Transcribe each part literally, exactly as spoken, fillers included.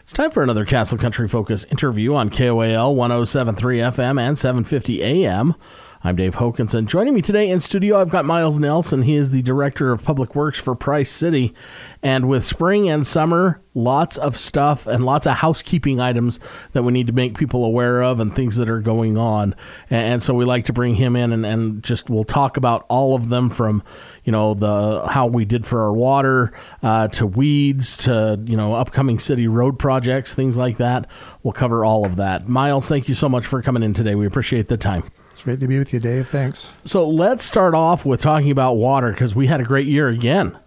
It's time for another Castle Country Focus interview on K O A L one oh seven point three F M and seven fifty A M. I'm Dave Hokinson. Joining me today in studio, I've got Miles Nelson. He is the Director of Public Works for Price City. And with spring and summer, lots of stuff and lots of housekeeping items that we need to make people aware of and things that are going on. And so we like to bring him in and, and just we'll talk about all of them, from, you know, the how we did for our water uh, to weeds to, you know, upcoming city road projects, things like that. We'll cover all of that. Miles, thank you so much for coming in today. We appreciate the time. It's great to be with you, Dave. Thanks. So let's start off with talking about water, because we had a great year again.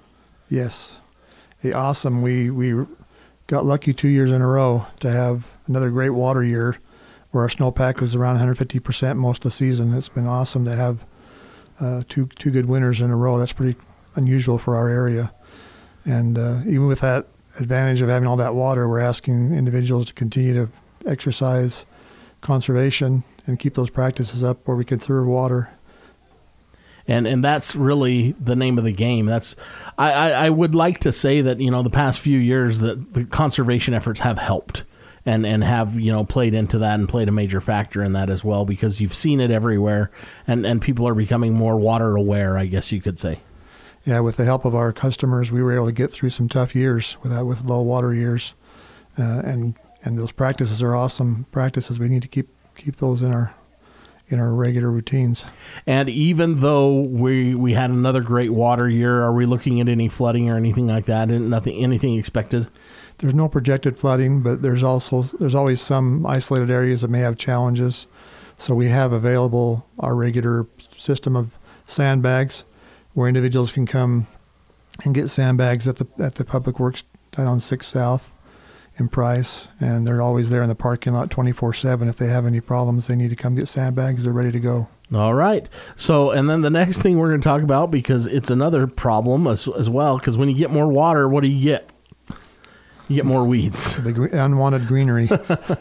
Yes. Hey, awesome. We we got lucky two years in a row to have another great water year where our snowpack was around one hundred fifty percent most of the season. It's been awesome to have uh, two two good winters in a row. That's pretty unusual for our area. And uh, even with that advantage of having all that water, we're asking individuals to continue to exercise conservation and keep those practices up where we conserve water. And and that's really the name of the game. That's I, I, I would like to say that, you know, the past few years that the conservation efforts have helped and, and have, you know, played into that and played a major factor in that as well, because you've seen it everywhere and, and people are becoming more water aware, I guess you could say. Yeah, with the help of our customers, we were able to get through some tough years with that, with low water years. Uh, and and those practices are awesome practices. We need to keep keep those in our in our regular routines. And even though we we had another great water year, are we looking at any flooding or anything like that? Nothing, anything expected? There's no projected flooding, but there's also there's always some isolated areas that may have challenges. So we have available our regular system of sandbags, where individuals can come and get sandbags at the at the Public Works down on sixth South in Price, and they're always there in the parking lot twenty-four seven. If they have any problems, they need to come get sandbags. They're ready to go. All right. So, and then the next thing we're going to talk about, because it's another problem as, as well, because when you get more water, what do you get? You get more weeds. The gre- unwanted greenery.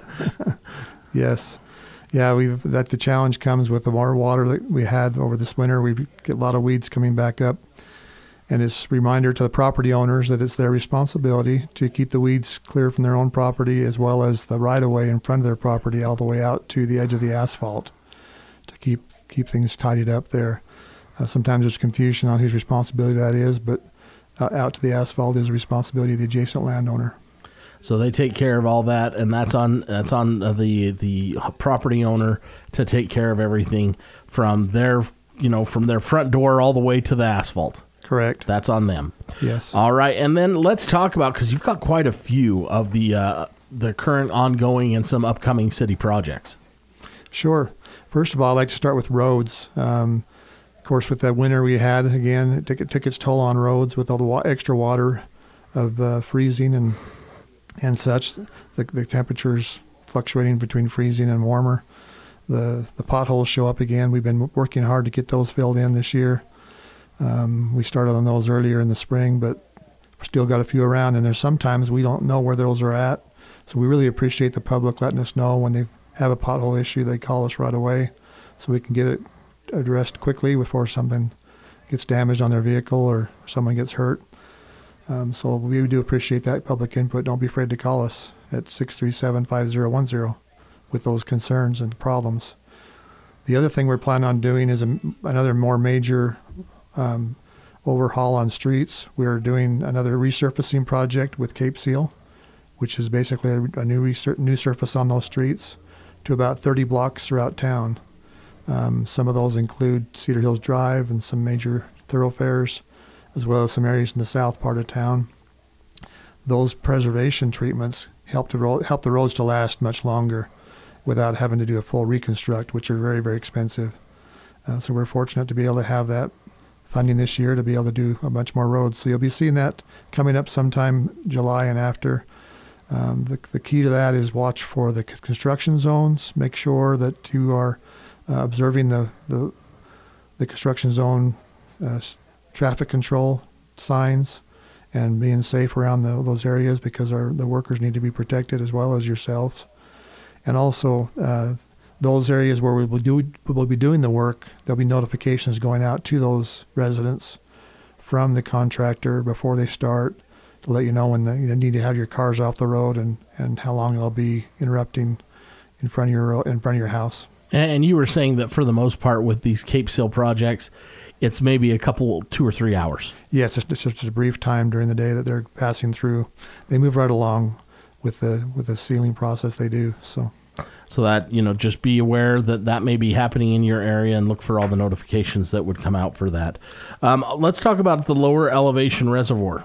Yes. Yeah, we've that the challenge comes with the more water that we had over this winter. We get a lot of weeds coming back up. And it's a reminder to the property owners that it's their responsibility to keep the weeds clear from their own property, as well as the right-of-way in front of their property all the way out to the edge of the asphalt, to keep keep things tidied up there. Uh, sometimes there's confusion on whose responsibility that is, but uh, out to the asphalt is the responsibility of the adjacent landowner. So they take care of all that, and that's on that's on the the property owner to take care of everything from their you know from their front door all the way to the asphalt. Correct. That's on them. Yes. All right, and then let's talk about, because you've got quite a few of the uh, the current, ongoing, and some upcoming city projects. Sure. First of all, I'd like to start with roads. Um, of course, with that winter we had, again, it took, it took its toll on roads with all the wa- extra water of uh, freezing and and such. The, the temperatures fluctuating between freezing and warmer. The the potholes show up again. We've been working hard to get those filled in this year. Um, we started on those earlier in the spring, but still got a few around, and there's sometimes we don't know where those are at. So we really appreciate the public letting us know when they have a pothole issue. They call us right away so we can get it addressed quickly before something gets damaged on their vehicle or someone gets hurt. Um, so we do appreciate that public input. Don't be afraid to call us at six three seven, five zero one zero with those concerns and problems. The other thing we're planning on doing is a, another more major Um, overhaul on streets. We're doing another resurfacing project with Cape Seal, which is basically a, a new resur- new surface on those streets to about thirty blocks throughout town. Um, some of those include Cedar Hills Drive and some major thoroughfares, as well as some areas in the south part of town. Those preservation treatments help to ro- help the roads to last much longer without having to do a full reconstruct, which are very, very expensive. Uh, so we're fortunate to be able to have that funding this year to be able to do a bunch more roads. So you'll be seeing that coming up sometime July and after. Um, the, the key to that is watch for the construction zones. Make sure that you are uh, observing the, the the construction zone uh, traffic control signs and being safe around the, those areas, because our the workers need to be protected as well as yourselves. And also uh, those areas where we will do we'll be doing the work, there'll be notifications going out to those residents from the contractor before they start, to let you know when the, you need to have your cars off the road and, and how long they'll be interrupting in front of your in front of your house. And you were saying that for the most part with these Cape Seal projects, it's maybe a couple, two or three hours. Yeah, it's just, it's just a brief time during the day that they're passing through. They move right along with the with the sealing process they do. So, so that, you know, just be aware that that may be happening in your area and look for all the notifications that would come out for that. Um, let's talk about the lower elevation reservoir.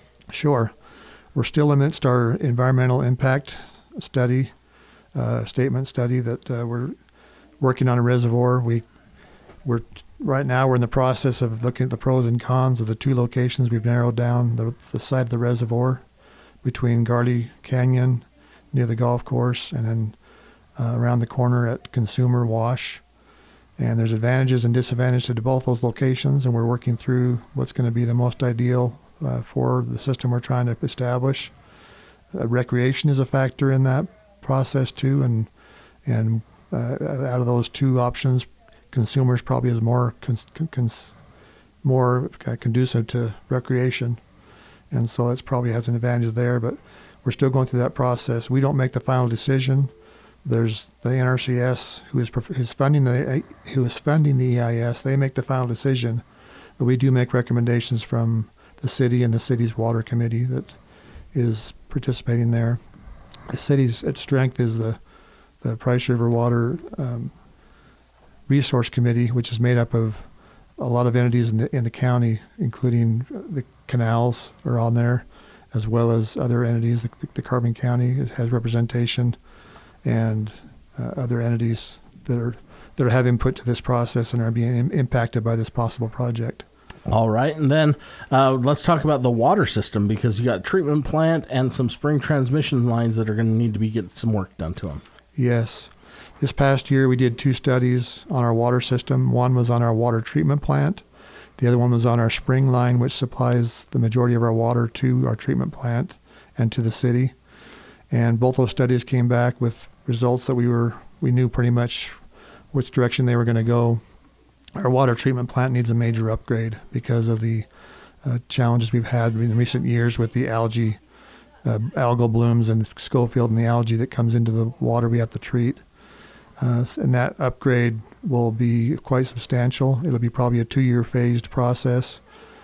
Sure. We're still amidst our environmental impact study, uh, statement study that uh, we're working on a reservoir. We, we're right now we're in the process of looking at the pros and cons of the two locations. We've narrowed down the, the side of the reservoir between Garley Canyon near the golf course and then uh, around the corner at Consumer Wash. And there's advantages and disadvantages to both those locations, and we're working through what's going to be the most ideal uh, for the system we're trying to establish. Uh, recreation is a factor in that process too, and and uh, out of those two options, consumers probably is more cons- cons- more conducive to recreation, and so that's probably has an advantage there. But we're still going through that process. We don't make the final decision. There's the N R C S who is who's funding the who is funding the E I S. They make the final decision, but we do make recommendations from the city and the city's water committee that is participating there. The city's strength is the the Price River Water um, Resource Committee, which is made up of a lot of entities in the in the county, including the canals are on there, as well as other entities. The, the Carbon County has representation, and uh, other entities that are that have input to this process and are being im- impacted by this possible project. All right, and then uh, let's talk about the water system, because you got a treatment plant and some spring transmission lines that are going to need to be getting some work done to them. Yes. This past year we did two studies on our water system. One was on our water treatment plant. The other one was on our spring line, which supplies the majority of our water to our treatment plant and to the city. And both those studies came back with results that we were we knew pretty much which direction they were going to go. Our water treatment plant needs a major upgrade because of the uh, challenges we've had in recent years with the algae, uh, algal blooms in Schofield and the algae that comes into the water we have to treat. Uh, and that upgrade will be quite substantial. It'll be probably a two-year phased process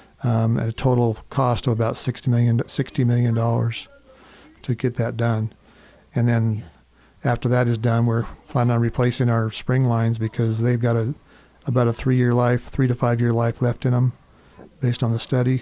um, at a total cost of about sixty million dollars to get that done. And then after that is done, we're planning on replacing our spring lines because they've got a about a three-year life, three to five-year life left in them based on the study.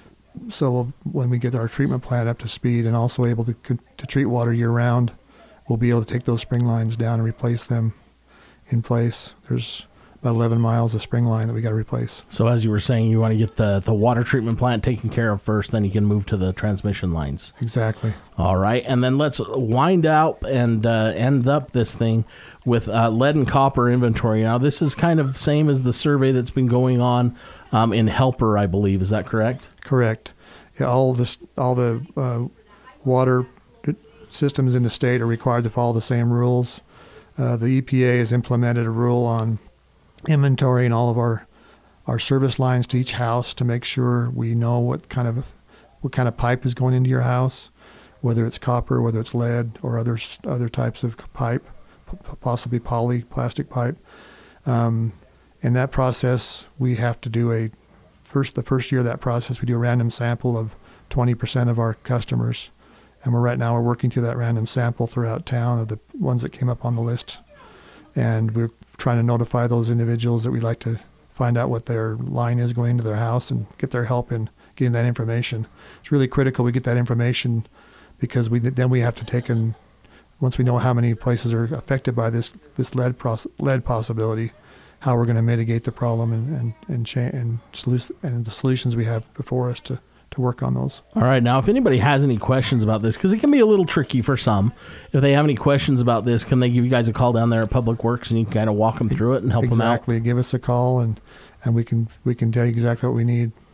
So we'll, when we get our treatment plant up to speed and also able to to treat water year-round, we'll be able to take those spring lines down and replace them in place. There's about eleven miles of spring line that we got to replace. So as you were saying, you want to get the, the water treatment plant taken care of first, then you can move to the transmission lines. Exactly. All right, and then let's wind out and uh, end up this thing with uh, lead and copper inventory. Now, this is kind of the same as the survey that's been going on um, in Helper, I believe. Is that correct? Correct. Yeah, all this, all the uh, water systems in the state are required to follow the same rules. Uh, the E P A has implemented a rule on inventory in all of our our service lines to each house to make sure we know what kind of what kind of pipe is going into your house, whether it's copper, whether it's lead, or other other types of pipe, possibly poly plastic pipe. Um, in that process, we have to do a first the first year of that process we do a random sample of twenty percent of our customers, and we're right now we're working through that random sample throughout town of the ones that came up on the list, and we're trying to notify those individuals that we'd like to find out what their line is going into their house and get their help in getting that information. It's really critical we get that information because we then we have to take in, once we know how many places are affected by this this lead pros, lead possibility, how we're going to mitigate the problem and and and, cha- and, solu- and the solutions we have before us to to work on those. All right. Now, if anybody has any questions about this, because it can be a little tricky for some, if they have any questions about this, can they give you guys a call down there at Public Works and you can kind of walk them through it and help exactly. them out? Exactly. Give us a call and, and we can we can tell you exactly what we need.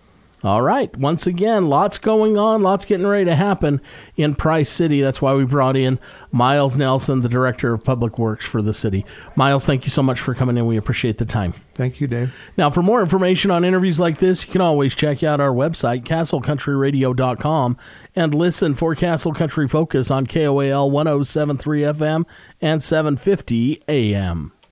All right. Once again, lots going on, lots getting ready to happen in Price City. That's why we brought in Miles Nelson, the Director of Public Works for the city. Miles, thank you so much for coming in. We appreciate the time. Thank you, Dave. Now, for more information on interviews like this, you can always check out our website, castle country radio dot com, and listen for Castle Country Focus on K O A L one oh seven point three F M and seven fifty A M.